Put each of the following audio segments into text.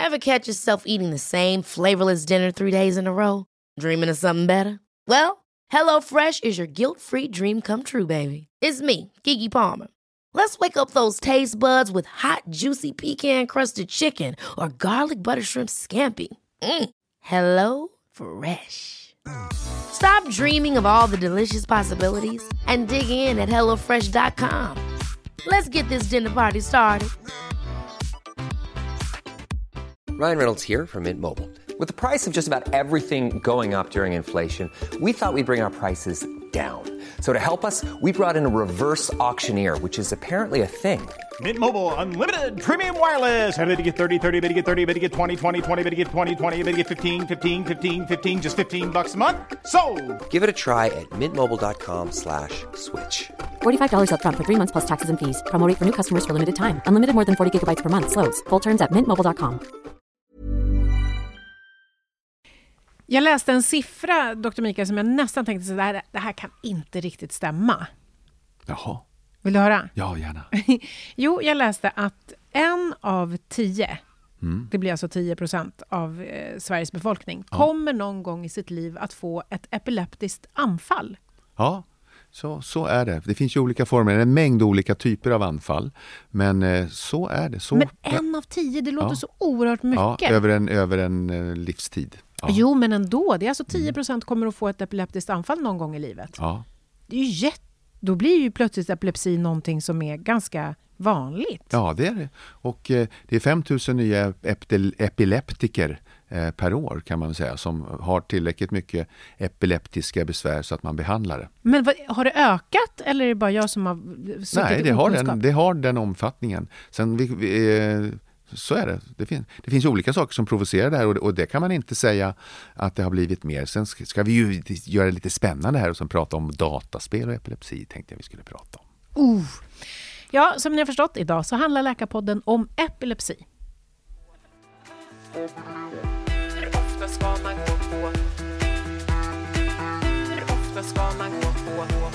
Ever catch yourself eating the same flavorless dinner 3 days in a row? Dreaming of something better? Well, HelloFresh is your guilt-free dream come true, baby. It's me, Keke Palmer. Let's wake up those taste buds with hot, juicy pecan-crusted chicken or garlic butter shrimp scampi. Hello Fresh. Stop dreaming of all the delicious possibilities and dig in at HelloFresh.com. Let's get this dinner party started. Ryan Reynolds here from Mint Mobile. With the price of just about everything going up during inflation, we thought we'd bring our prices down. So to help us, we brought in a reverse auctioneer, which is apparently a thing. Mint Mobile Unlimited Premium Wireless. How to get 30, 30, bit to get 30, bit to get 20, 20, 20, bit to get 20, 20, bit to get 15, 15, 15, 15, just $15 a month? Sold! Give it a try at mintmobile.com/switch. $45 up front for 3 months plus taxes and fees. Promo rate for new customers for limited time. Unlimited more than 40 gigabytes per month. Slows full terms at mintmobile.com. Jag läste en siffra, Dr. Mikael, som jag nästan tänkte så det här kan inte riktigt stämma. Jaha. Vill du höra? Ja, gärna. Jo, jag läste att 1 av 10, det blir alltså 10% av Sveriges befolkning, kommer någon gång i sitt liv att få ett epileptiskt anfall. Ja, så är det. Det finns ju olika former, en mängd olika typer av anfall. Men så är det. Så, men 1 av 10, det låter så oerhört mycket. Ja, över en livstid. Ja. Jo, men ändå. Det är alltså 10% kommer att få ett epileptiskt anfall någon gång i livet. Ja. Det är ju då blir ju plötsligt epilepsi någonting som är ganska vanligt. Ja, det är det. Och det är 5 000 nya epileptiker per år kan man säga, som har tillräckligt mycket epileptiska besvär så att man behandlar det. Men har det ökat eller är det bara jag som har suttit? Nej, det har den omfattningen. Sen så är det. Det finns olika saker som provocerar det här och det kan man inte säga att det har blivit mer. Sen ska vi ju göra det lite spännande här och sen prata om dataspel och epilepsi tänkte jag vi skulle prata om. Ja, som ni har förstått idag så handlar Läkarpodden om epilepsi. Ofta ska man gå på. Ofta ska man gå på.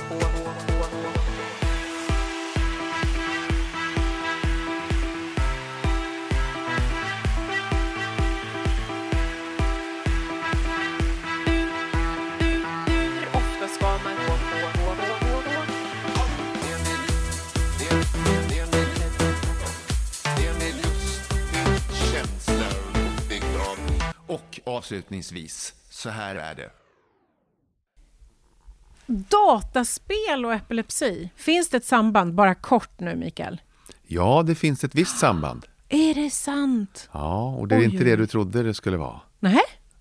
Och avslutningsvis, så här är det. Dataspel och epilepsi. Finns det ett samband? Bara kort nu, Mikael. Ja, det finns ett visst samband. Är det sant? Ja, och det är inte det du trodde det skulle vara. Nej.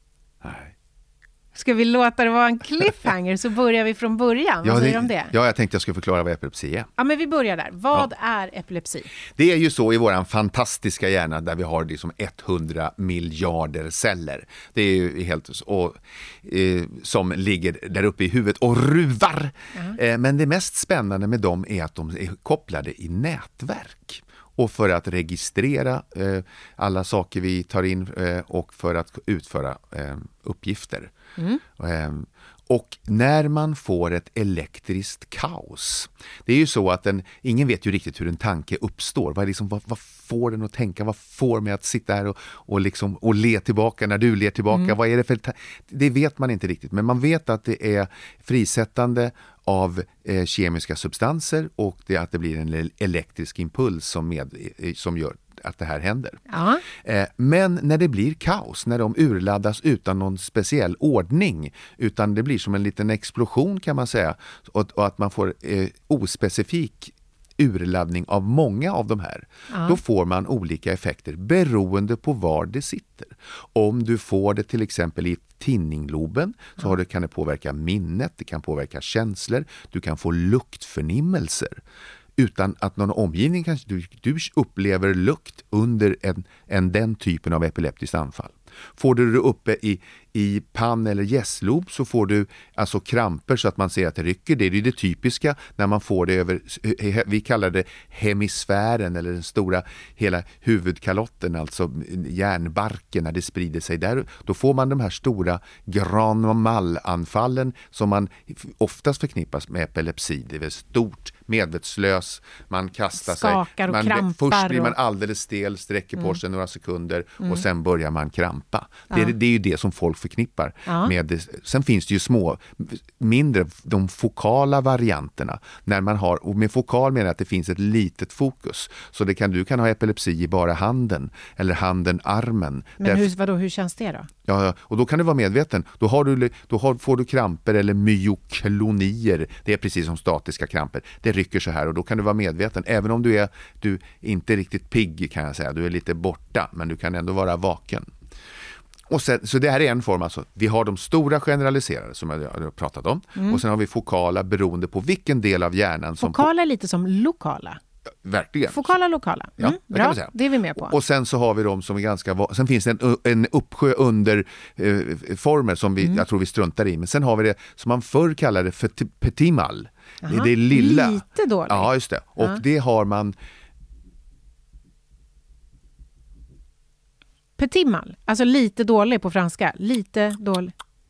Ska vi låta det vara en cliffhanger så börjar vi från början? Vad säger du om det? Ja, jag tänkte jag skulle förklara vad epilepsi är. Ja, men vi börjar där. Vad är epilepsi? Det är ju så i våran fantastiska hjärna där vi har det som 100 miljarder celler. Det är ju helt som ligger där uppe i huvudet och ruvar. Men det mest spännande med dem är att de är kopplade i nätverk. Och för att registrera alla saker vi tar in och för att utföra uppgifter. Och när man får ett elektriskt kaos, det är ju så att ingen vet ju riktigt hur en tanke uppstår. Vad får den att tänka? Vad får mig att sitta här och le tillbaka när du ler tillbaka? Vad är det för det vet man inte riktigt. Men man vet att det är frisättande av kemiska substanser och att det blir en elektrisk impuls som gör att det här händer. Ja. Men när det blir kaos, när de urladdas utan någon speciell ordning, utan det blir som en liten explosion kan man säga, och att man får ospecifik urladdning av många av de här, då får man olika effekter beroende på var det sitter. Om du får det till exempel i tinningloben så kan det påverka minnet, det kan påverka känslor, du kan få luktförnimmelser. Utan att någon omgivning kanske du upplever lukt under den typen av epileptiskt anfall. Får du det uppe i pann- eller gässlob så får du alltså kramper så att man ser att det rycker. Det är ju det typiska när man får det över, vi kallar det hemisfären eller den stora hela huvudkalotten, alltså hjärnbarken när det sprider sig där. Då får man de här stora Grand-mal-anfallen som man oftast förknippas med epilepsi. Det är stort, medvetslös, man kastar skakar sig. Och krampar. Först blir man alldeles stel, sträcker på sig några sekunder och sen börjar man krampa. Det är ju det som folk förknippar med det. Sen finns det ju mindre, de fokala varianterna. När man har, och med fokal menar jag att det finns ett litet fokus. Så du kan ha epilepsi i bara handen eller handen-armen. Men hur känns det då? Ja, och då kan du vara medveten. Då får du kramper eller myoklonier. Det är precis som statiska kramper. Det rycker så här och då kan du vara medveten. Även om du är inte riktigt pigg kan jag säga. Du är lite borta men du kan ändå vara vaken. Och sen, så det här är en form alltså. Vi har de stora generaliserade som jag har pratat om. Och sen har vi fokala beroende på vilken del av hjärnan som... Fokala är lite som lokala. Verkligen. Fokala, lokala. Ja, det bra, kan man säga. Det är vi med på. Och sen så har vi de som är ganska... Sen finns det en uppsjö under former som jag tror vi struntar i. Men sen har vi det som man förr kallade för petit mal. Det är lilla. Lite dåligt. Ja, just det. Och det har man... Petit mal. Alltså lite dålig på franska. Lite dålig.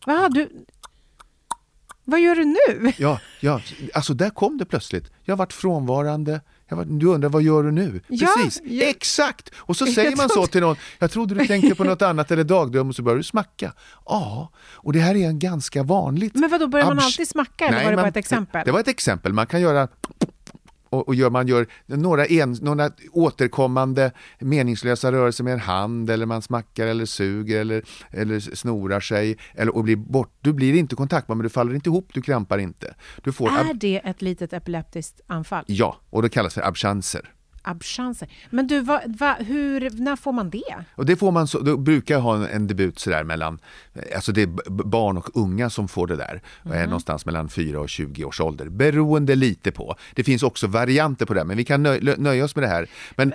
Vad gör du nu? Ja, alltså där kom det plötsligt. Jag har varit frånvarande. Du undrar, vad gör du nu? Precis, exakt. Och så säger man så till någon, jag trodde du tänkte på något annat eller dagdröm och så börjar du smacka. Ja, och det här är en ganska vanligt. Men vadå, börjar man alltid smacka eller var det bara ett exempel? Det var ett exempel. Man kan göra... Och man gör några återkommande meningslösa rörelser med en hand eller man smackar eller suger eller snorar sig och blir bort. Du blir inte kontaktbar men du faller inte ihop, du krampar inte. Är det ett litet epileptiskt anfall? Ja, och det kallas för abschanser. Men du, när får man det? Och det får man då brukar jag ha en debut så där mellan, alltså det är barn och unga som får det där. Och är någonstans mellan 4 och 20 års ålder. Beroende lite på. Det finns också varianter på det, men vi kan nöja oss med det här. Men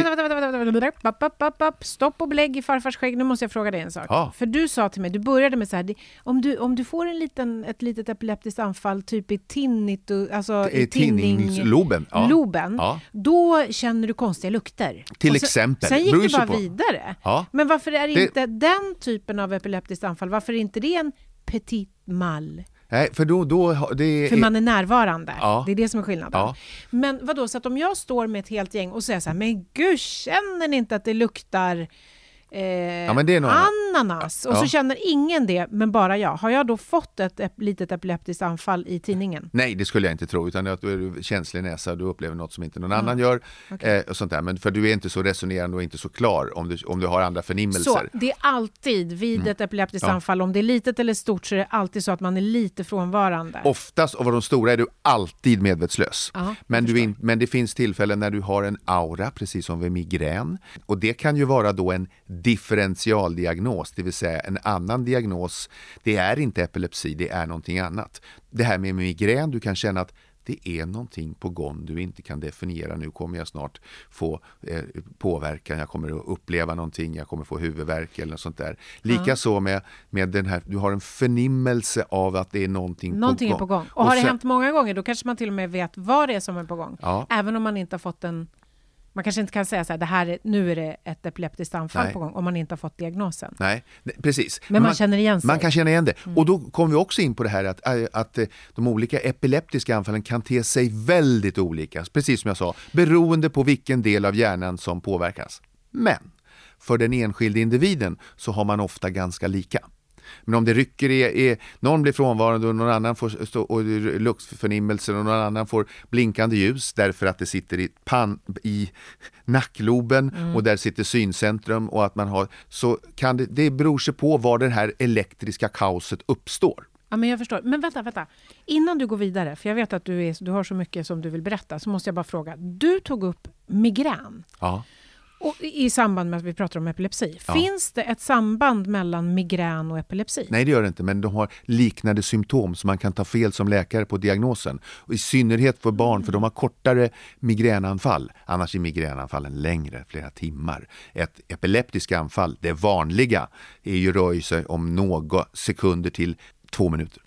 vänta. Stopp och belägg i farfars skägg. Nu måste jag fråga dig en sak. Ja. För du sa till mig, du började med så här, om du får ett litet epileptiskt anfall typ i tinningsloben. Loben, då känner du konstiga lukter. Till exempel. Sen gick det bara vidare. Ja. Men varför är inte den typen av epileptiskt anfall, varför är inte det en petit mal? Nej, för för man är närvarande. Ja. Det är det som är skillnaden. Ja. Men vadå, så att om jag står med ett helt gäng och säger så här, men gud, känner ni inte att det luktar men det är ananas? Och så känner ingen det, men bara jag. Har jag då fått ett litet epileptiskt anfall i tidningen? Nej, det skulle jag inte tro, utan att du är känslig näsa, du upplever något som inte någon annan gör och sånt där. Men för du är inte så resonerande och inte så klar om du har andra förnimmelser. Så det är alltid vid ett epileptiskt anfall, om det är litet eller stort, så är det alltid så att man är lite frånvarande. Oftast, och vad de stora är du alltid medvetslös. Men det finns tillfällen när du har en aura, precis som vid migrän. Och det kan ju vara då en differentialdiagnos, det vill säga en annan diagnos. Det är inte epilepsi, det är någonting annat. Det här med migrän, du kan känna att det är någonting på gång du inte kan definiera. Nu kommer jag snart få påverkan, jag kommer att uppleva någonting, jag kommer få huvudvärk eller något sånt där. Likaså med den här, du har en förnimmelse av att det är någonting är på gång. Och har det hänt många gånger, då kanske man till och med vet vad det är som är på gång. Ja. Även om man inte har fått man kanske inte kan säga så här, nu är det ett epileptiskt anfall på gång, om man inte har fått diagnosen. Nej, precis. Men man känner igen sig. Man kan känna igen det. Och då kommer vi också in på det här att de olika epileptiska anfallen kan te sig väldigt olika. Precis som jag sa, beroende på vilken del av hjärnan som påverkas. Men för den enskilde individen så har man ofta ganska lika. Men om det rycker någon blir frånvarande och någon annan får stå och luktförnimmelser och någon annan får blinkande ljus därför att det sitter i nackloben och där sitter syncentrum och att man har, så kan det beror sig på var det här elektriska kaoset uppstår. Ja, men jag förstår. Men vänta. Innan du går vidare, för jag vet att du har så mycket som du vill berätta, så måste jag bara fråga. Du tog upp migrän. Ja. Och i samband med att vi pratar om epilepsi. Ja. Finns det ett samband mellan migrän och epilepsi? Nej, det gör det inte, men de har liknande symptom så man kan ta fel som läkare på diagnosen. Och i synnerhet för barn, för de har kortare migränanfall. Annars är migränanfallen längre, flera timmar. Ett epileptiskt anfall, det vanliga, rör sig om några sekunder till 2 minuter.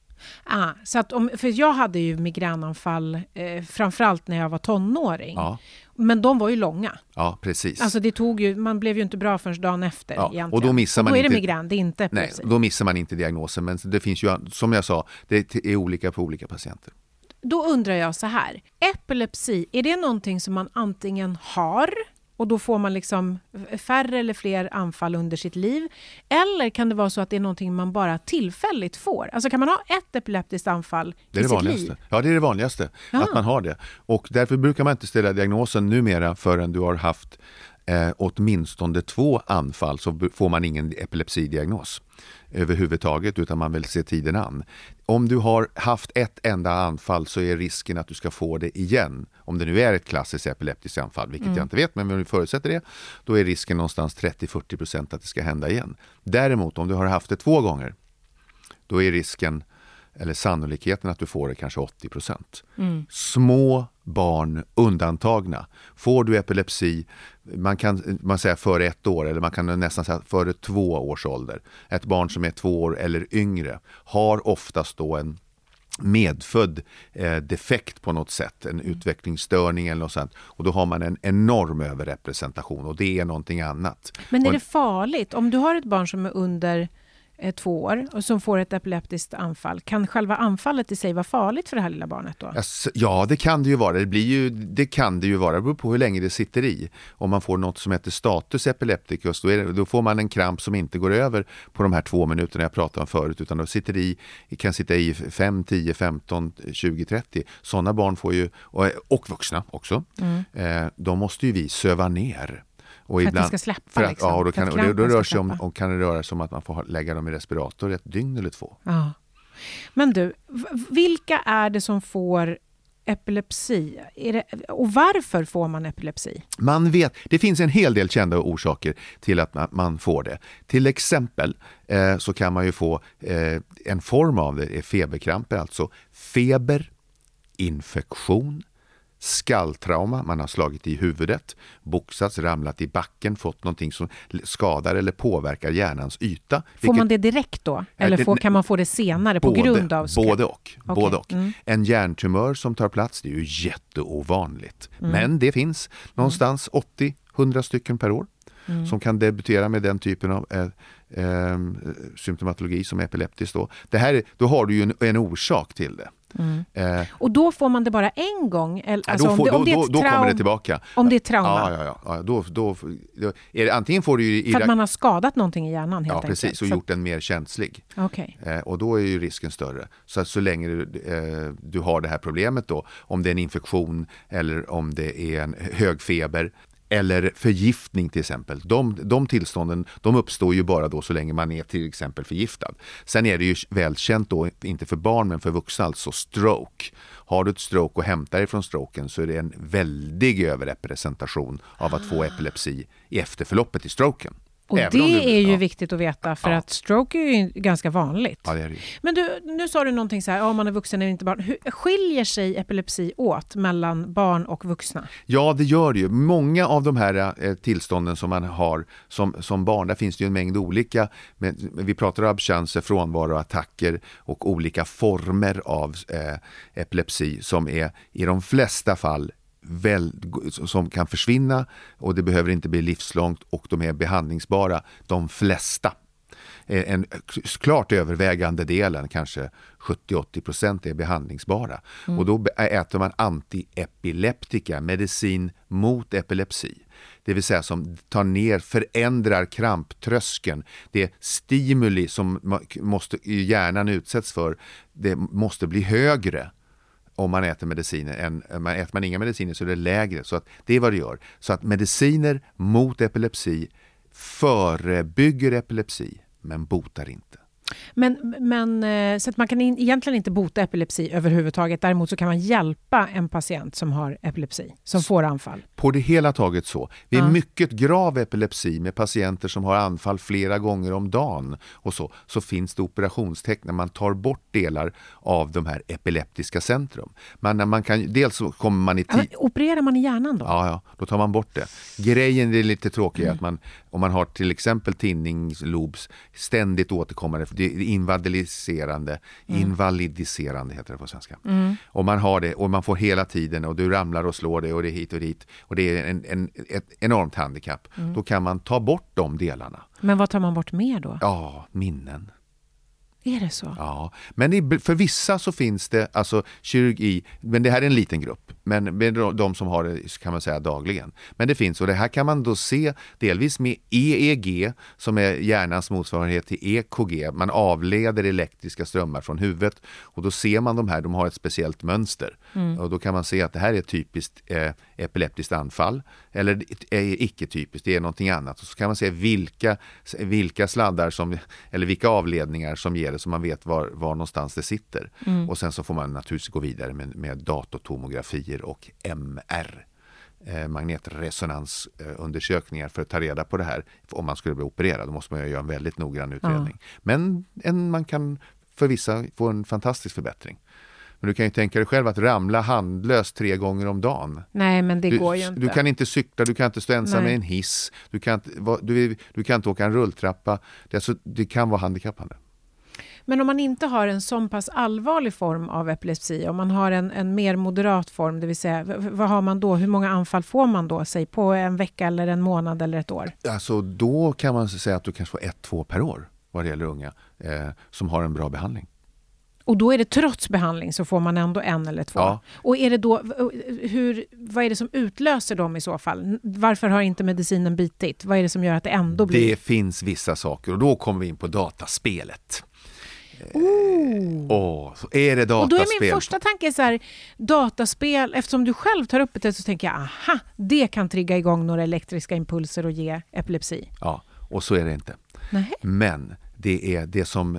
Så att för jag hade ju migränanfall framförallt när jag var tonåring. Ja. Men de var ju långa. Ja, precis. Alltså man blev ju inte bra förrän dagen efter egentligen. Och då missar man då är inte, det migrän, det är inte epilepsi. Nej, då missar man inte diagnosen. Men det finns ju, som jag sa, det är olika på olika patienter. Då undrar jag så här. Epilepsi, är det någonting som man antingen har och då får man liksom färre eller fler anfall under sitt liv? Eller kan det vara så att det är någonting man bara tillfälligt får? Alltså kan man ha ett epileptiskt anfall i sitt liv? Ja, det är det vanligaste, att man har det. Och därför brukar man inte ställa diagnosen numera förrän du har haft åtminstone 2 anfall, så får man ingen epilepsidiagnos överhuvudtaget, utan man vill se tiden an. Om du har haft ett enda anfall så är risken att du ska få det igen. Om det nu är ett klassiskt epileptiskt anfall, vilket jag inte vet, men om vi förutsätter det, då är risken någonstans 30-40% att det ska hända igen. Däremot om du har haft det 2 gånger, då är risken eller sannolikheten att du får det kanske 80%. Små barn undantagna. Får du epilepsi, man säger före 1 år, eller man kan nästan säga före 2 års ålder. Ett barn som är 2 år eller yngre har oftast då en medfödd defekt på något sätt, en utvecklingsstörning eller något sånt. Och då har man en enorm överrepresentation, och det är någonting annat. Men är det farligt? Om du har ett barn som är under 2 år och som får ett epileptiskt anfall, kan själva anfallet i sig vara farligt för det här lilla barnet då? Ja, det kan det ju vara. Det kan det ju vara. Det beror på hur länge det sitter i. Om man får något som heter status epilepticus, då får man en kramp som inte går över på de här 2 minuterna jag pratade om förut, utan då kan sitta i 5, 10, 15, 20, 30. Sådana barn får ju, och vuxna också, de måste ju vi söva ner. Och för ibland, att det ska släppa liksom. Ja, då kan det röra sig om att man får lägga dem i respirator 1 dygn eller 2. Ja. Men du, vilka är det som får epilepsi? Och varför får man epilepsi? Man vet, det finns en hel del kända orsaker till att man får det. Till exempel så kan man ju få en form av det, är feberkramper, alltså feber, infektion, skalltrauma, man har slagit i huvudet, boxats, ramlat i backen, fått någonting som skadar eller påverkar hjärnans yta. Får man det direkt då? Eller kan man få det senare på grund av skall? Både och. Okay. Både och. En hjärntumör som tar plats, det är ju jätteovanligt. Men det finns någonstans 80-100 stycken per år som kan debutera med den typen av symptomatologi som epileptisk då. Då har du ju en orsak till det. Och då får man det bara en gång? Alltså då kommer det tillbaka. Om det är trauma? Ja, då är det, antingen får du ju... För att man har skadat någonting i hjärnan helt enkelt. Ja, precis. Och gjort den mer känslig. Okay. Och då är ju risken större. Så länge du har det här problemet då, om det är en infektion eller om det är en hög feber eller förgiftning till exempel. De tillstånden, de uppstår ju bara då så länge man är till exempel förgiftad. Sen är det ju välkänt då, inte för barn men för vuxna, alltså stroke. Har du ett stroke och hämtar dig från stroken så är det en väldig överrepresentation av att få epilepsi i efterförloppet i stroken. Och det är ju viktigt att veta, för att stroke är ju ganska vanligt. Ja, det är det. Men nu sa du någonting så här, om man är vuxen eller inte barn. Hur skiljer sig epilepsi åt mellan barn och vuxna? Ja, det gör det ju. Många av de här tillstånden som man har som barn, där finns det ju en mängd olika. Vi pratar om abstinenser, frånvaro, attacker och olika former av epilepsi som är i de flesta fall som kan försvinna, och det behöver inte bli livslångt, och de är behandlingsbara, de flesta. En klart övervägande delen, kanske 70-80% är behandlingsbara. Och då äter man antiepileptika, medicin mot epilepsi. Det vill säga som förändrar kramptröskeln. Det är stimuli som hjärnan utsätts för, det måste bli högre om man äter mediciner. Äter man inga mediciner så är det lägre. Så att det är vad det gör. Så att mediciner mot epilepsi förebygger epilepsi men botar inte. Men så att man kan egentligen inte bota epilepsi överhuvudtaget. Däremot så kan man hjälpa en patient som har epilepsi, som får anfall. På det hela taget så. Vid mycket grav epilepsi med patienter som har anfall flera gånger om dagen och så finns det operationstecken när man tar bort delar av de här epileptiska centrum. Men när man kan, dels så kommer man i tid... Opererar man i hjärnan då? Ja, då tar man bort det. Grejen är lite tråkig att om man har till exempel tinningslobs ständigt återkommande, det är invalidiserande heter det på svenska. Och man har det och man får hela tiden och du ramlar och slår det och det är hit och dit och det är ett enormt handikapp. Då kan man ta bort de delarna. Men vad tar man bort mer då? Ja, minnen. Är det så? Ja, men för vissa så finns det alltså kirurgi, men det här är en liten grupp, men med de som har det kan man säga dagligen. Men det finns, och det här kan man då se delvis med EEG som är hjärnans motsvarighet till EKG. Man avleder elektriska strömmar från huvudet och då ser man de här, de har ett speciellt mönster. Och då kan man se att det här är ett typiskt epileptiskt anfall eller icke-typiskt, det är någonting annat. Och så kan man se vilka sladdar som, eller vilka avledningar som ger det så man vet var någonstans det sitter. Och sen så får man naturligtvis gå vidare med datortomografier och MR, magnetresonansundersökningar för att ta reda på det här. Om man skulle bli opererad då måste man ju göra en väldigt noggrann utredning. Men man kan för vissa få en fantastisk förbättring. Men du kan ju tänka dig själv att ramla handlöst 3 gånger om dagen. Nej, men det går ju inte. Du kan inte cykla, du kan inte stå ensam med en hiss. Du kan inte åka en rulltrappa. Det kan vara handikappande. Men om man inte har en sån pass allvarlig form av epilepsi, om man har en mer moderat form, det vill säga, vad har man då? Hur många anfall får man då? Säg på en vecka eller en månad eller ett år? Alltså då kan man säga att du kanske får 1-2 per år vad det gäller unga som har en bra behandling. Och då är det trots behandling så får man ändå 1 eller 2. Ja. Och är det då, vad är det som utlöser dem i så fall? Varför har inte medicinen bitit? Vad är det som gör att det ändå blir? Det finns vissa saker och då kommer vi in på dataspelet. Så är det dataspel. Och då är min första tanke så här, dataspel, eftersom du själv tar upp det så tänker jag, aha, det kan trigga igång några elektriska impulser och ge epilepsi. Ja, och så är det inte. Nej. Men det är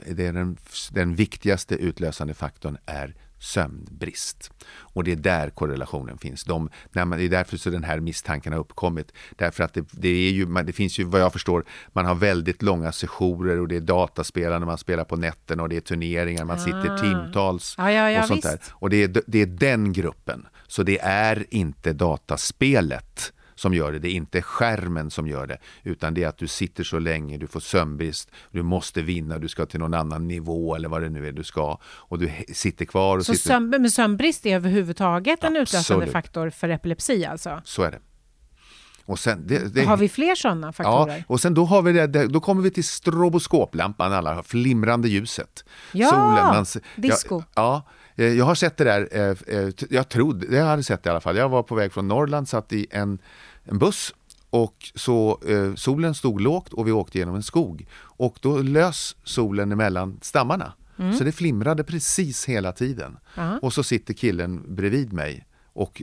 den viktigaste utlösande faktorn är sömnbrist. Och det är där korrelationen finns. Det är därför så den här misstanken har uppkommit. Därför att det finns ju, vad jag förstår, man har väldigt långa sessioner och det är dataspelande, man spelar på nätten och det är turneringar, man sitter timtals och sånt där. Och det är den gruppen. Så det är inte dataspelet som gör det. Det är inte skärmen som gör det, utan det är att du sitter så länge, du får sömnbrist, du måste vinna, du ska till någon annan nivå eller vad det nu är du ska, och du sitter kvar. Och så sömnbrist är överhuvudtaget en utlösande faktor för epilepsi alltså? Så är det. Och sen, har vi fler sådana faktorer? Ja, och sen då har vi då kommer vi till stroboskoplampan, alla flimrande ljuset. Ja, disco. Jag har sett det där, jag hade sett det i alla fall. Jag var på väg från Norrland, satt i en buss och så solen stod lågt och vi åkte genom en skog. Och då lös solen emellan stammarna. Så det flimrade precis hela tiden. Och så sitter killen bredvid mig och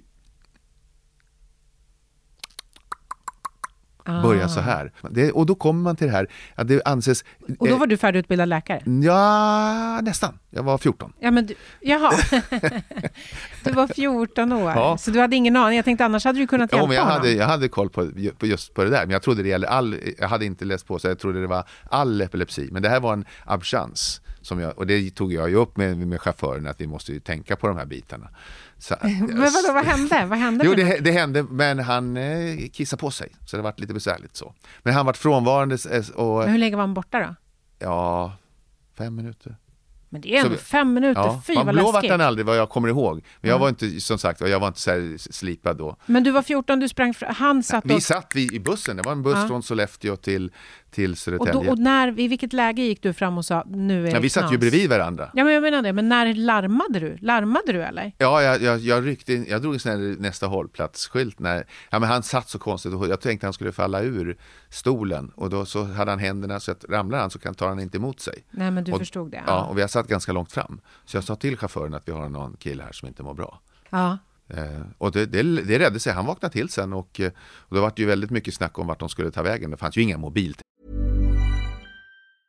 börjar så här. Och då kommer man till det här att det anses... Och då var du färdigutbildad läkare? Ja, nästan. Jag var 14. Ja, men jaha. Du var 14 år. Ja. Så du hade ingen aning. Jag tänkte annars hade du kunnat hjälpa honom. Jag hade koll på just på det där. Men jag trodde det gällde jag hade inte läst på så jag trodde det var all epilepsi. Men det här var en abchans. Och det tog jag ju upp med chauffören att vi måste ju tänka på de här bitarna. Så, men vad hände? Vad hände? Jo, det hände, men han kissade på sig. Så det var lite besvärligt så. Men han var frånvarande. Men hur länge var han borta då? Ja, 5 minuter. Men det är ändå 5 minuter, ja, fy vad läskigt. Man blå han aldrig vad jag kommer ihåg. Men jag var inte, som sagt, jag var inte så här slipad då. Men du var 14, du sprang, han satt Vi satt i bussen, det var en buss från Sollefteå till Södertälje. Och i vilket läge gick du fram och sa, nu är det vi satt ju bredvid varandra. Ja, men jag menar det, men när larmade du? Larmade du eller? Ja, jag ryckte in, jag drog en sån här nästa hållplatsskylt men han satt så konstigt och jag tänkte han skulle falla ur stolen och då så hade han händerna så att ramlar han så tar han inte emot sig. Nej, men du förstod det. Ja, och vi har satt ganska långt fram. Så jag sa till chauffören att vi har någon kille här som inte mår bra. Ja. Och det räddade sig. Han vaknade till sen och då var det ju väldigt mycket snack om vart de skulle ta vägen. Det fanns ju inga mobilt.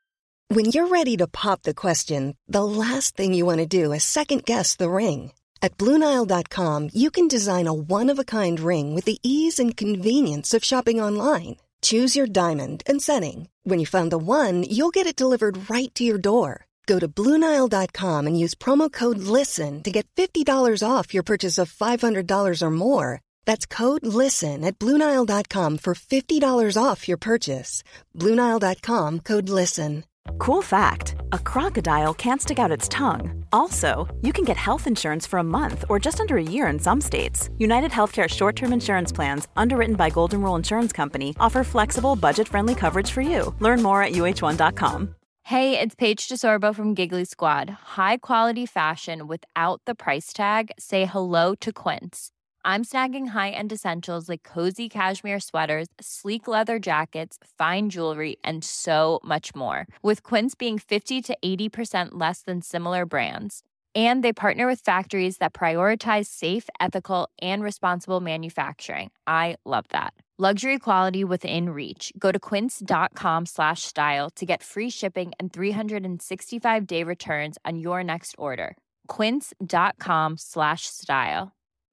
When you're ready to pop the question, the last thing you want to do is second-guess the ring. At BlueNile.com, you can design a one-of-a-kind ring with the ease and convenience of shopping online. Choose your diamond and setting. When you find the one, you'll get it delivered right to your door. Go to BlueNile.com and use promo code LISTEN to get $50 off your purchase of $500 or more. That's code LISTEN at BlueNile.com for $50 off your purchase. BlueNile.com, code LISTEN. Cool fact, a crocodile can't stick out its tongue. Also, you can get health insurance for a month or just under a year in some states. United Healthcare short-term insurance plans, underwritten by Golden Rule Insurance Company, offer flexible, budget-friendly coverage for you. Learn more at uh1.com. Hey, it's Paige DeSorbo from Giggly Squad. High quality fashion without the price tag. Say hello to Quince. I'm snagging high-end essentials like cozy cashmere sweaters, sleek leather jackets, fine jewelry, and so much more. With Quince being 50 to 80% less than similar brands. And they partner with factories that prioritize safe, ethical, and responsible manufacturing. I love that. Luxury quality within reach. Go to quince.com/style to get free shipping and 365-day returns on your next order. quince.com/style.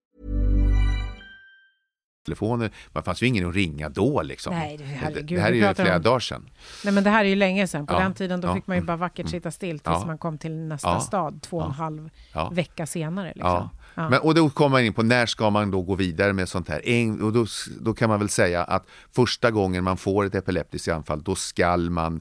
Telefoner, man fanns ju ingen att ringa då liksom. Nej, herregud, det här är ju flera dagar sedan. Nej, men det här är ju länge sedan. På den tiden då fick man ju bara vackert sitta still tills man kom till nästa stad 2,5 vecka senare. Liksom. Ja. Men, och då kommer man in på när ska man då gå vidare med sånt här. Och då kan man väl säga att första gången man får ett epileptiskt anfall, då ska man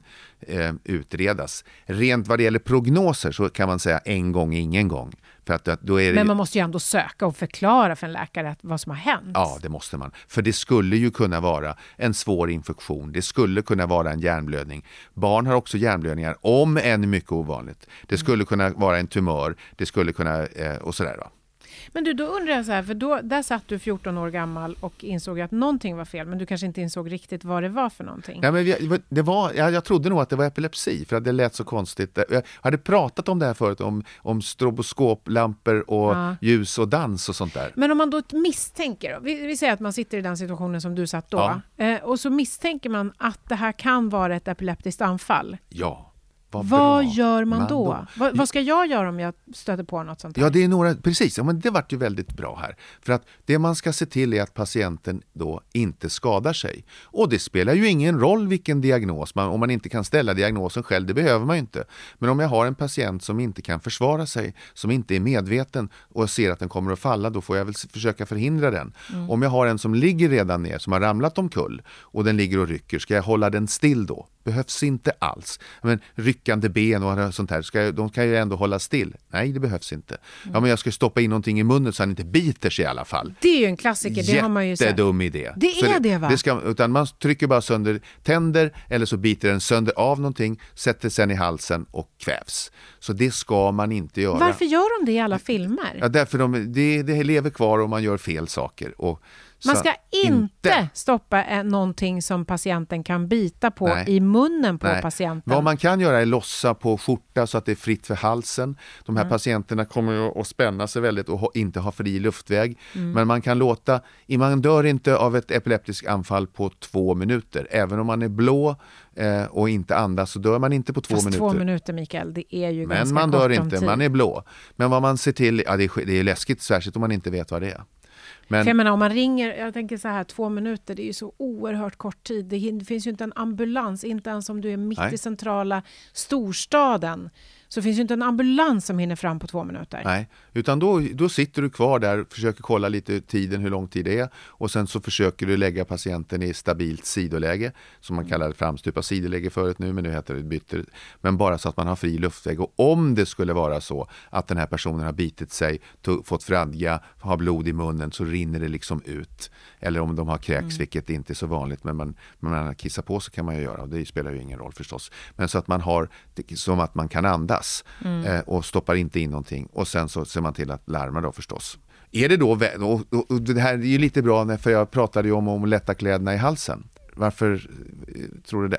utredas. Rent vad det gäller prognoser så kan man säga en gång, ingen gång. För att då är det... Men man måste ju ändå söka och förklara för en läkare vad som har hänt. Ja, det måste man. För det skulle ju kunna vara en svår infektion. Det skulle kunna vara en hjärnblödning. Barn har också hjärnblödningar, om än mycket ovanligt. Det skulle kunna vara en tumör. Det skulle kunna... och sådär då. Men du, då undrar jag så här, för där satt du 14 år gammal och insåg att någonting var fel, men du kanske inte insåg riktigt vad det var för någonting. Ja, men jag trodde nog att det var epilepsi, för att det lät så konstigt. Jag hade pratat om det här förut, om stroboskoplampor och ljus och dans och sånt där. Men om man då misstänker, då, vi säger att man sitter i den situationen som du satt då, och så misstänker man att det här kan vara ett epileptiskt anfall. Ja. Vad gör man då? Vad ska jag göra om jag stöter på något sånt här? Ja, det är några, precis. Ja, men det vart ju väldigt bra här. För att det man ska se till är att patienten då inte skadar sig. Och det spelar ju ingen roll vilken diagnos. Om man inte kan ställa diagnosen själv, det behöver man ju inte. Men om jag har en patient som inte kan försvara sig, som inte är medveten och ser att den kommer att falla, då får jag väl försöka förhindra den. Om jag har en som ligger redan ner, som har ramlat omkull och den ligger och rycker, ska jag hålla den still då? Behövs inte alls. Men ryckande ben och sånt här, de kan ju ändå hålla still. Nej, det behövs inte. Ja, men jag ska stoppa in någonting i munnen så han inte biter sig i alla fall. Det är ju en klassiker, det har man ju sett. Jättedum idé. Det är det, va? Utan man trycker bara sönder tänder, eller så biter den sönder av någonting, sätter sen i halsen och kvävs. Så det ska man inte göra. Varför gör de det i alla filmer? Ja, därför det lever kvar och man gör fel saker. Och man ska inte stoppa någonting som patienten kan bita på i munnen på patienten. Vad man kan göra är lossa på skjorta så att det är fritt för halsen. De här patienterna kommer att spänna sig väldigt och inte ha fri luftväg. Men man kan man dör inte av ett epileptiskt anfall på 2 minuter. Även om man är blå och inte andas, så dör man inte på 2 minuter. 2 minuter, Mikael, det är ju men ganska man kort dör om inte, tid. man är blå. Men vad man ser till, det är läskigt, särskilt om man inte vet vad det är. För jag menar, om man ringer, jag tänker så här, 2 minuter, det är ju så oerhört kort tid. Det finns ju inte en ambulans, inte ens om du är mitt i centrala storstaden. Så finns ju inte en ambulans som hinner fram på 2 minuter. Nej, utan då sitter du kvar där, försöker kolla lite tiden, hur lång tid det är. Och sen så försöker du lägga patienten i stabilt sidoläge, som man kallar framstupa sidoläge förut nu, men nu heter det byter. Men bara så att man har fri luftväg. Och om det skulle vara så att den här personen har bitit sig, fått fradga, har blod i munnen, så rinner det liksom ut. Eller om de har kräks, vilket inte är så vanligt, men man kissar på, så kan man ju göra. Och det spelar ju ingen roll förstås. Men så att man har, som att man kan andas. Och stoppar inte in någonting, och sen så ser man till att larma då förstås. Är det då, och det här är ju lite bra, för jag pratade ju om lätta kläderna i halsen. Varför tror du det?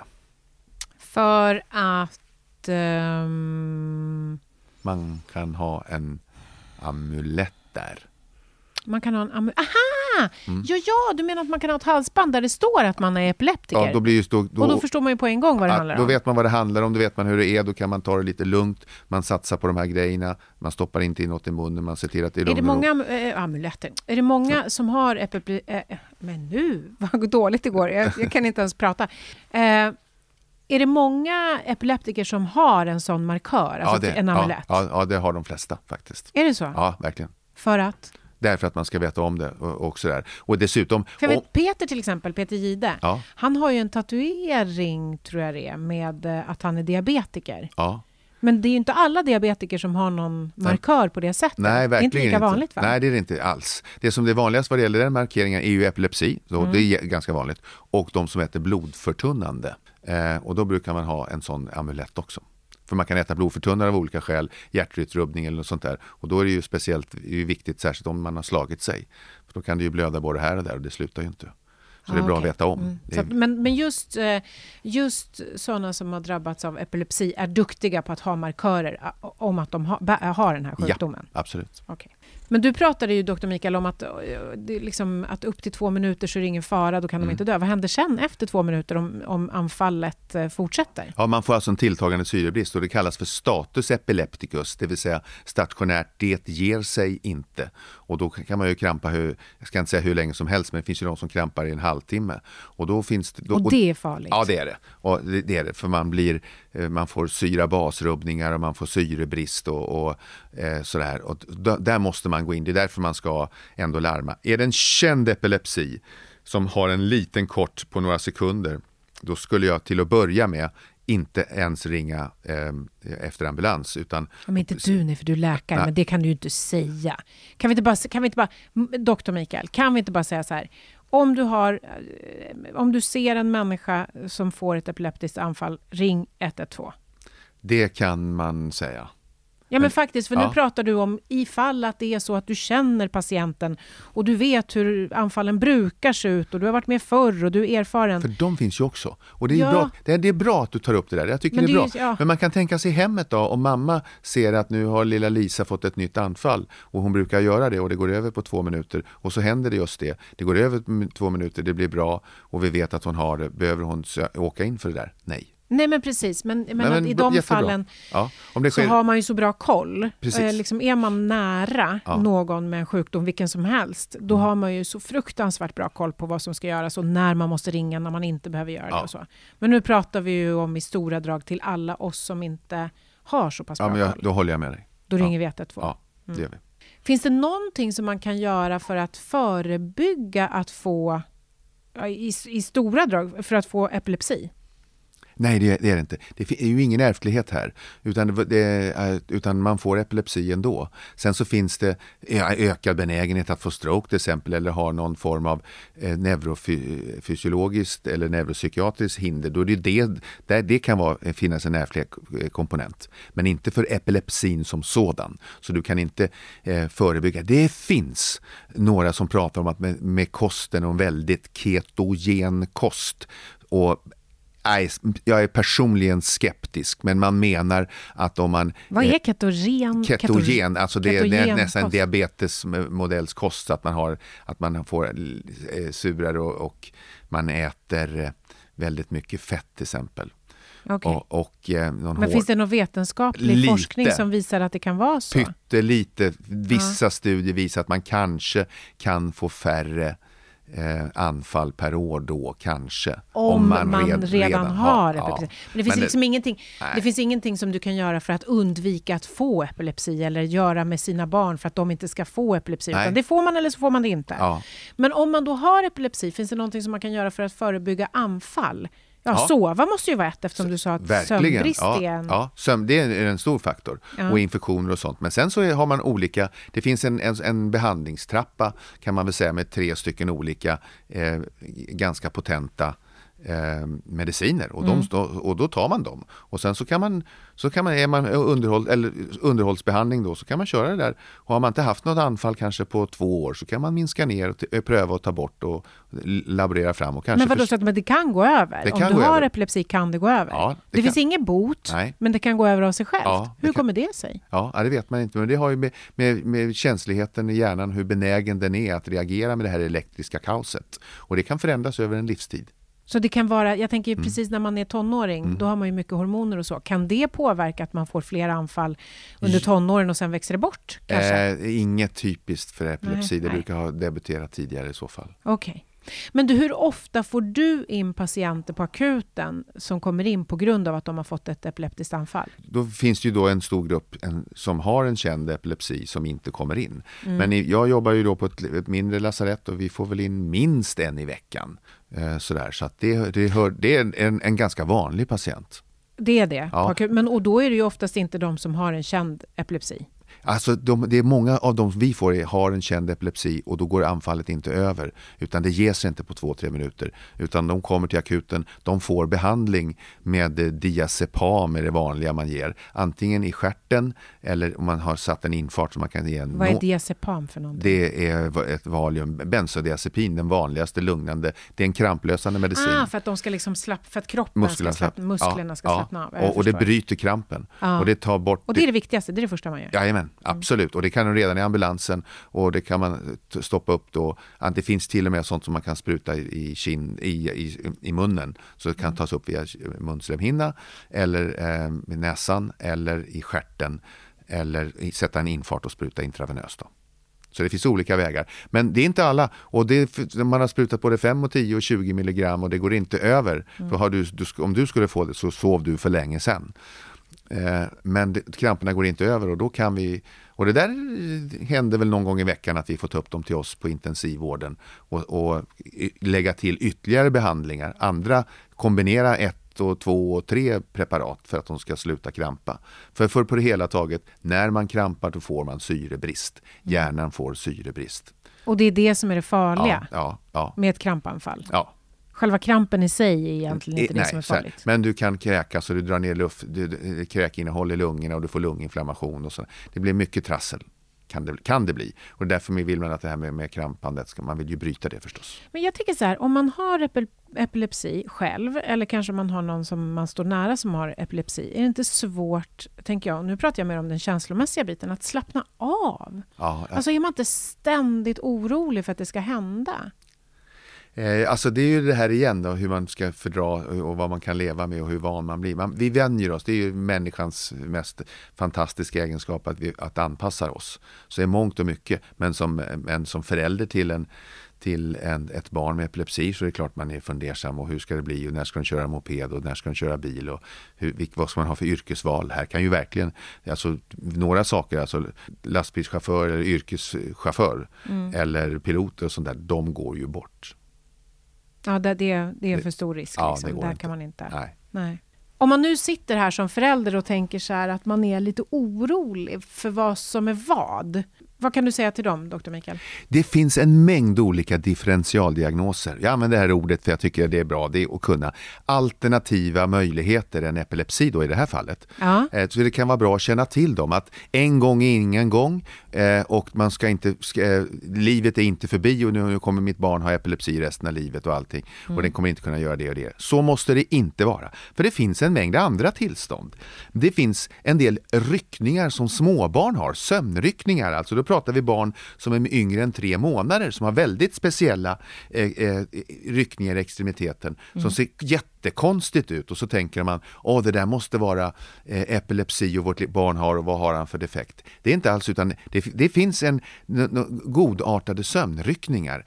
För att man kan ha en amulett där. Man kan ha en Ja, du menar att man kan ha ett halsband där det står att man är epileptiker? Ja, då blir just och då förstår man ju på en gång vad det handlar om. Då vet man vad det handlar om, då vet man hur det är, då kan man ta det lite lugnt, man satsar på de här grejerna, man stoppar inte in något i munnen, man ser till att det är många amuletter? Är det många som har men nu, vad dåligt det går, jag kan inte ens prata. Är det många epileptiker som har en sån markör, alltså en amulett? Ja, det har de flesta faktiskt. Är det så? Ja, verkligen. För att? Därför att man ska veta om det och sådär. Och dessutom... För jag vet, Peter till exempel, Peter Gide, han har ju en tatuering, tror jag det är, med att han är diabetiker. Ja. Men det är ju inte alla diabetiker som har någon markör på det sättet. Nej, verkligen inte. Lika vanligt, va? Nej, det är det inte alls. Det som är vanligast vad det gäller den markeringen är ju epilepsi. Så det är ganska vanligt. Och de som äter blodförtunnande. Och då brukar man ha en sån amulett också. För man kan äta blodförtunnare av olika skäl, hjärtrytmrubbning eller något sånt där. Och då är det ju speciellt viktigt, särskilt om man har slagit sig. För då kan det ju blöda både här och där och det slutar ju inte. Så det är bra att veta om. Så att, men just sådana som har drabbats av epilepsi är duktiga på att ha markörer om att de har den här sjukdomen? Ja, absolut. Okay. Men du pratade ju, Dr. Mikael, om att, att upp till 2 minuter så är det ingen fara, då kan de inte dö. Vad händer sen efter 2 minuter om anfallet fortsätter? Ja, man får alltså en tilltagande syrebrist och det kallas för status epilepticus, det vill säga stationärt, det ger sig inte. Och då kan man ju krampa, jag ska inte säga hur länge som helst, men det finns ju de som krampar i en halvtimme. Och då finns det... Och det är farligt? Ja, det är det. Och det är det, för man får syra-basrubbningar och man får syrebrist och sådär. Och där måste man gå in. Det är därför man ska ändå larma. Är det en känd epilepsi som har en liten kort på några sekunder, då skulle jag till att börja med inte ens ringa efter ambulans. Utan, men inte du, nej, för du är läkare, men det kan du ju inte säga. Kan vi inte bara Dr. Mikael, kan vi inte bara säga så här: om du ser en människa som får ett epileptiskt anfall, ring 112. Det kan man säga. Ja, men faktiskt, för nu pratar du om ifall att det är så att du känner patienten och du vet hur anfallen brukar se ut och du har varit med förr och du är erfaren. För de finns ju också. Och det är bra, det är bra att du tar upp det där. Jag tycker det är bra. Ja. Men man kan tänka sig hemmet då, om mamma ser att nu har lilla Lisa fått ett nytt anfall och hon brukar göra det och det går över på 2 minuter och så händer det just det. Det går över på 2 minuter, det blir bra och vi vet att hon har det. Behöver hon åka in för det där? Nej. Nej, men precis. Men att i de fallen om det sker... så har man ju så bra koll. Liksom är man nära någon med en sjukdom, vilken som helst, då har man ju så fruktansvärt bra koll på vad som ska göras och när man måste ringa, när man inte behöver göra det och så. Men nu pratar vi ju om i stora drag till alla oss som inte har så pass bra koll. Då håller jag med dig. Då ringer vi 112. Ja, det gör vi. Finns det någonting som man kan göra för att förebygga att få, i stora drag, för att få epilepsi? Nej, det är det inte. Det är ju ingen ärftlighet här, utan man får epilepsi ändå. Sen så finns det ökad benägenhet att få stroke till exempel, eller ha någon form av neurofysiologiskt eller neuropsykiatriskt hinder. Då är det kan finnas en ärftlig komponent, men inte för epilepsin som sådan. Så du kan inte förebygga. Det finns några som pratar om att med kosten och en väldigt ketogen kost, och jag är personligen skeptisk, men man menar att om man... Vad är ketogen? Ketogen, alltså det är nästan en diabetesmodellskost, att man får surare och man äter väldigt mycket fett till exempel. Okay. Men finns det någon vetenskaplig forskning som visar att det kan vara så? Pyttelite. Vissa studier visar att man kanske kan få färre anfall per år då, kanske. Om man redan har epilepsi. Men det finns liksom ingenting. Det finns ingenting som du kan göra för att undvika att få epilepsi, eller göra med sina barn för att de inte ska få epilepsi. Utan det får man eller så får man det inte. Ja. Men om man då har epilepsi, finns det någonting som man kan göra för att förebygga anfall? Sova måste ju vara eftersom du sa att sömnbrist är en... Ja, sömn, det är en stor faktor. Och infektioner och sånt. Men sen så har man olika... Det finns en behandlingstrappa, kan man väl säga, med 3 stycken olika ganska potenta mediciner och då tar man dem. Och sen så kan man är man underhållsbehandling då, så kan man köra det där. Och har man inte haft något anfall kanske på 2 år, så kan man minska ner och pröva att ta bort och laborera fram. Och kanske men vadå, så att det kan gå över? Om du har epilepsi kan det gå över? Ja, det finns ingen bot, men det kan gå över av sig själv. Ja, hur kommer det sig? Ja, det vet man inte. Men det har ju med känsligheten i hjärnan, hur benägen den är att reagera med det här elektriska kaoset. Och det kan förändras över en livstid. Så det kan vara, jag tänker precis när man är tonåring, då har man ju mycket hormoner och så. Kan det påverka att man får fler anfall under tonåren och sen växer det bort? Kanske? Inget typiskt för epilepsi, det brukar ha debuterat tidigare i så fall. Okej. Men hur ofta får du in patienter på akuten som kommer in på grund av att de har fått ett epileptiskt anfall? Då finns det ju då en stor grupp som har en känd epilepsi som inte kommer in. Men jag jobbar ju då på ett mindre lasarett och vi får väl in minst en i veckan. Sådär. Så att det är en ganska vanlig patient. Det är det? Ja. Och då är det ju oftast inte de som har en känd epilepsi. Alltså det är många av dem vi får har en känd epilepsi och då går anfallet inte över, utan det ges inte på 2-3 minuter, utan de kommer till akuten, de får behandling med diazepam, är det vanliga man ger, antingen i stjärten eller om man har satt en infart som man kan ge Vad är diazepam för någonting? Det är ett valium, benzodiazepin, den vanligaste lugnande, det är en kramplösande medicin. För att de ska liksom för att kroppen ska musklerna ska slappna av. Och det bryter krampen. Och det tar bort. Och det är det viktigaste, det är det första man gör. Jajamän. Absolut, och det kan de redan i ambulansen och det kan man stoppa upp då. Det finns till och med sånt som man kan spruta i munnen, så det kan tas upp via munslemhinna eller med näsan eller i stjärten eller sätta en infart och spruta intravenöst då. Så det finns olika vägar. Men det är inte alla. Och man har sprutat på det 5 och 10 och 20 milligram och det går inte över. Då har om du skulle få det så sov du för länge sedan. Men kramperna går inte över och då kan vi, och det där händer väl någon gång i veckan att vi får ta upp dem till oss på intensivvården och lägga till ytterligare behandlingar. Andra kombinera 1 och 2 och 3 preparat för att de ska sluta krampa. För på det hela taget, när man krampar då får man syrebrist. Hjärnan får syrebrist. Och det är det som är det farliga ja. med ett krampanfall? Ja. Själva krampen i sig är egentligen inte det som är farligt. Men du kan kräkas och du drar ner kräkinnehåll i lungorna och du får lunginflammation och så. Det blir mycket trassel. Kan det bli. Och därför vill man att det här med krampandet, man vill ju bryta det förstås. Men jag tycker så här, om man har epilepsi själv, eller kanske man har någon som man står nära som har epilepsi, är det inte svårt, tänker jag, nu pratar jag mer om den känslomässiga biten, att slappna av? Ja. Alltså är man inte ständigt orolig för att det ska hända? Alltså det är ju det här igen då, hur man ska fördra och vad man kan leva med och hur van man blir. Vi vänjer oss, det är ju människans mest fantastiska egenskap att anpassa oss. Så det är mångt och mycket, men som förälder till ett barn med epilepsi så är det klart man är fundersam och hur ska det bli och när ska de köra moped och när ska de köra bil och vad ska man ha för yrkesval. Här kan ju verkligen, alltså några saker, alltså lastbilschaufför eller yrkeschaufför eller piloter och sånt där, de går ju bort. Ja, det är för stor risk. Ja, liksom. Där inte. kan man inte. Nej. Om man nu sitter här som förälder och tänker så här att man är lite orolig för vad som är vad kan du säga till dem, Dr. Mikael? Det finns en mängd olika differentialdiagnoser. Jag använder det här ordet för jag tycker det är bra, det är att kunna alternativa möjligheter än epilepsi då i det här fallet. Ja. Så det kan vara bra att känna till dem, att en gång är ingen gång och man ska inte, livet är inte förbi och nu kommer mitt barn ha epilepsi resten av livet och allting och den kommer inte kunna göra det och det. Så måste det inte vara. För det finns en mängd andra tillstånd. Det finns en del ryckningar som småbarn har, sömnryckningar, alltså då pratar vi barn som är yngre än 3 månader som har väldigt speciella ryckningar i extremiteten som ser jättekonstigt ut och så tänker man, det där måste vara epilepsi och vårt barn har och vad har han för defekt. Det är inte alls, utan det finns godartade sömnryckningar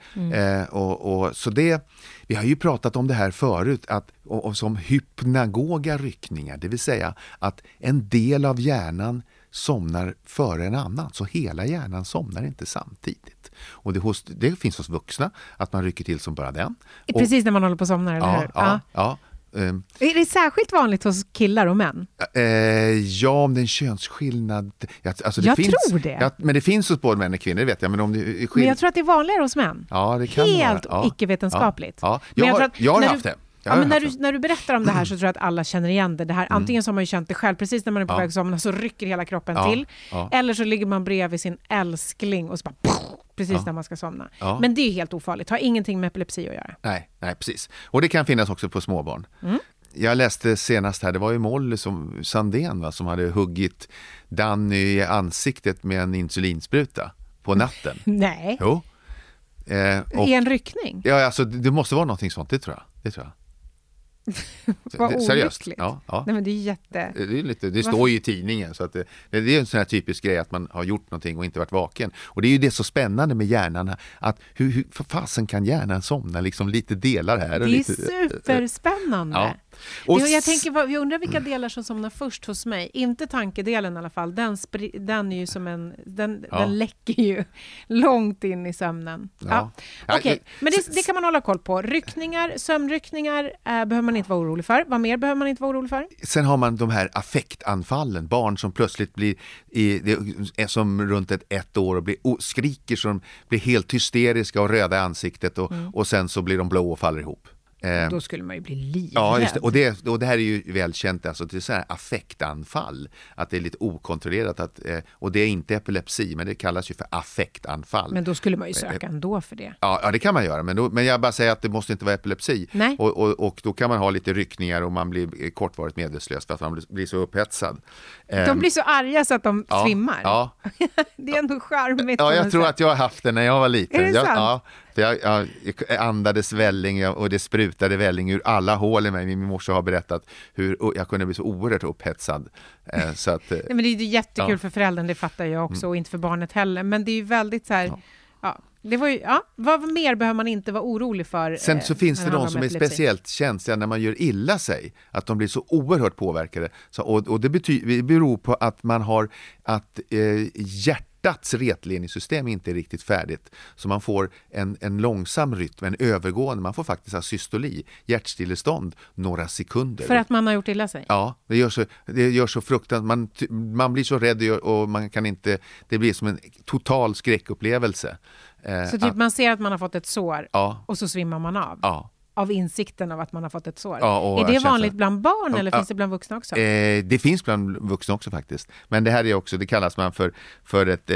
och så det, vi har ju pratat om det här förut och som hypnagoga ryckningar, det vill säga att en del av hjärnan somnar före en annan, så hela hjärnan somnar inte samtidigt. Och det finns hos vuxna att man rycker till som bara den. Precis när man håller på att somna, eller hur? Ja. Är det särskilt vanligt hos killar och män? Ja, om det är en könsskillnad. Alltså jag tror det. Ja, men det finns hos både män och kvinnor, det vet jag. Men jag tror att det är vanligare hos män. Ja, det kan helt vara. icke-vetenskapligt. Ja. Jag har haft det. Ja, men när du berättar om det här så tror jag att alla känner igen det. Här, antingen så har man ju känt det själv, precis när man är på väg att somna så rycker hela kroppen till. Ja. Eller så ligger man bredvid sin älskling och så bara precis när man ska somna. Ja. Men det är helt ofarligt, har ingenting med epilepsi att göra. Nej, precis. Och det kan finnas också på småbarn. Jag läste senast här, det var ju Molly Sandén som hade huggit Danny i ansiktet med en insulinspruta på natten. Nej. Jo. I en ryckning? Ja, alltså det måste vara någonting sånt, det tror jag. Vad seriöst. Olyckligt. Ja. Nej, men det är det står ju i tidningen så att det är en sån här typisk grej att man har gjort någonting och inte varit vaken. Och det är ju det så spännande med hjärnan att hur för fasen kan hjärnan somna liksom lite delar här och det är lite, superspännande. Ja. Jag undrar vilka delar som somnar först hos mig. Inte tankedelen i alla fall. Den är ju som den läcker ju långt in i sömnen. Ja. Okej. Men det kan man hålla koll på. Ryckningar, sömnryckningar behöver man inte vara orolig för. Vad mer behöver man inte vara orolig för? Sen har man de här affektanfallen. Barn som plötsligt är som runt ett år och skriker så de blir helt hysteriska och röda i ansiktet och sen så blir de blå och faller ihop. Då skulle man ju bli livrädd. Ja, just det. Och det här är ju välkänt, alltså det är så här affektanfall, att det är lite okontrollerat och det är inte epilepsi, men det kallas ju för affektanfall. Men då skulle man ju söka ändå för det. Ja, det kan man göra, men jag bara säger att det måste inte vara epilepsi. Nej. Och då kan man ha lite ryckningar och man blir kortvarigt medvetslös för att man blir så upphetsad. De blir så arga så att de svimmar. Ja. Det är ändå charmigt. Ja, jag tror att jag har haft det när jag var liten. Är det sant? Jag andades välling och det sprutade välling ur alla hål i mig. Min morsa har berättat hur jag kunde bli så oerhört upphetsad. Så att, nej, men det är ju jättekul för föräldern, det fattar jag också, och inte för barnet heller. Men det är ju väldigt så här... Det var ju, vad mer behöver man inte vara orolig för? Sen så finns det de som är speciellt känsliga när man gör illa sig. Att de blir så oerhört påverkade. Och det beror på att man har hjärtats retledningssystem inte är riktigt färdigt. Så man får en långsam rytm, en övergående. Man får faktiskt systoli, hjärtstillestånd, några sekunder. För att man har gjort illa sig? Ja, det gör så fruktansvärt. Man blir så rädd och man kan inte... Det blir som en total skräckupplevelse. Så typ man ser att man har fått ett sår och så svimmar man av? Ja. Av insikten av att man har fått ett sår. Ja, är det vanligt bland barn eller finns det bland vuxna också? Det finns bland vuxna också faktiskt. Men det här är också, det kallas man för ett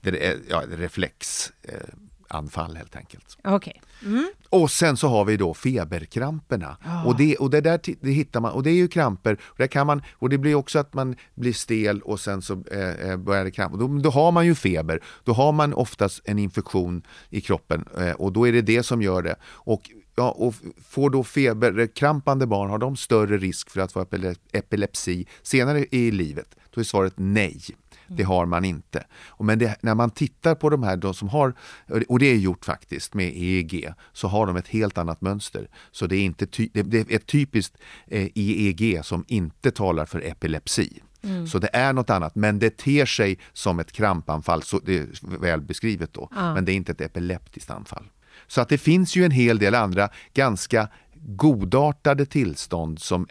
reflexanfall helt enkelt. Okej. Och sen så har vi då feberkramperna. Och det hittar man, och det är ju kramper, och där kan man, och det blir också att man blir stel och sen så börjar det krampa. Då har man ju feber. Då har man oftast en infektion i kroppen och då är det som gör det. Och får då feberkrampande barn, har de större risk för att få epilepsi senare i livet? Då är svaret nej. Det har man inte. Men när man tittar på de som har, och det är gjort faktiskt med EEG, så har de ett helt annat mönster. Så det är inte det är ett typiskt EEG som inte talar för epilepsi. Så det är något annat, men det ter sig som ett krampanfall, så det är väl beskrivet då. Men det är inte ett epileptiskt anfall. Så att det finns ju en hel del andra ganska godartade tillstånd som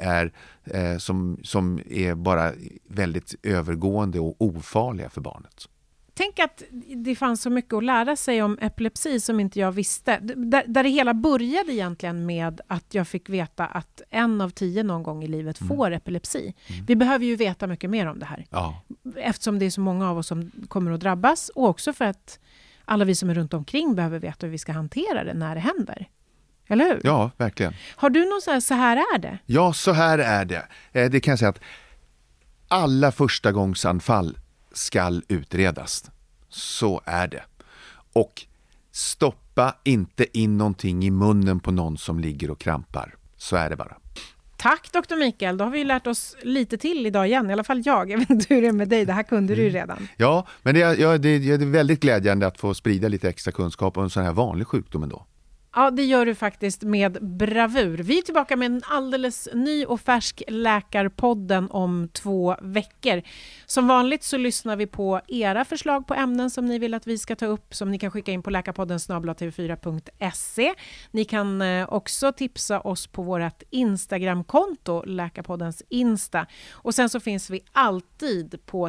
är bara väldigt övergående och ofarliga för barnet. Tänk att det fanns så mycket att lära sig om epilepsi som inte jag visste. Där det hela började egentligen med att jag fick veta att 1 av 10 någon gång i livet får epilepsi. Vi behöver ju veta mycket mer om det här. Ja. Eftersom det är så många av oss som kommer att drabbas, och också för att alla vi som är runt omkring behöver veta hur vi ska hantera det när det händer. Eller hur? Ja, verkligen. Har du någon så här är det? Ja, så här är det. Det kan jag säga att alla förstagångsanfall ska utredas. Så är det. Och stoppa inte in någonting i munnen på någon som ligger och krampar. Så är det bara. Tack Dr. Mikael, då har vi lärt oss lite till idag igen. I alla fall jag vet inte hur det är med dig, det här kunde du ju redan. Ja, men det är väldigt glädjande att få sprida lite extra kunskap om en sån här vanlig sjukdom ändå. Ja, det gör du faktiskt med bravur. Vi är tillbaka med en alldeles ny och färsk Läkarpodden om 2 veckor. Som vanligt så lyssnar vi på era förslag på ämnen som ni vill att vi ska ta upp, som ni kan skicka in på läkarpodden@tv4.se. Ni kan också tipsa oss på vårt Instagramkonto, Läkarpoddens Insta. Och sen så finns vi alltid på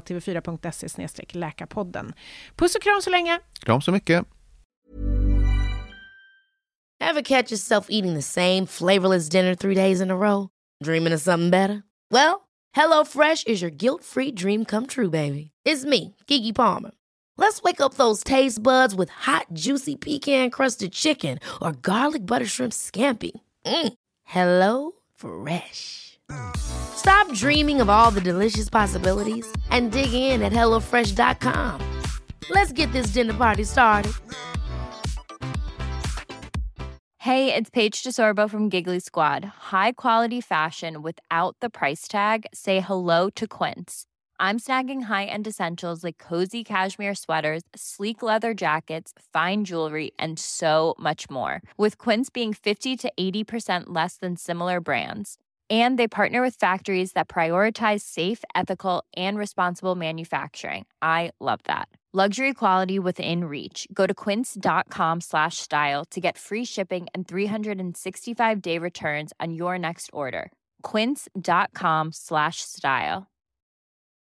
tv4.se/läkarpodden. Puss och kram så länge! Kram så mycket! Ever catch yourself eating the same flavorless dinner 3 days in a row? Dreaming of something better? Well, HelloFresh is your guilt-free dream come true, baby. It's me, Keke Palmer. Let's wake up those taste buds with hot, juicy pecan-crusted chicken or garlic butter shrimp scampi. Hello Fresh. Stop dreaming of all the delicious possibilities and dig in at HelloFresh.com. Let's get this dinner party started. Hey, it's Paige DeSorbo from Giggly Squad. High quality fashion without the price tag. Say hello to Quince. I'm snagging high-end essentials like cozy cashmere sweaters, sleek leather jackets, fine jewelry, and so much more. With Quince being 50 to 80% less than similar brands. And they partner with factories that prioritize safe, ethical, and responsible manufacturing. I love that. Luxury quality within reach. Go to quince.com/style to get free shipping and 365-day returns on your next order. Quince.com/style.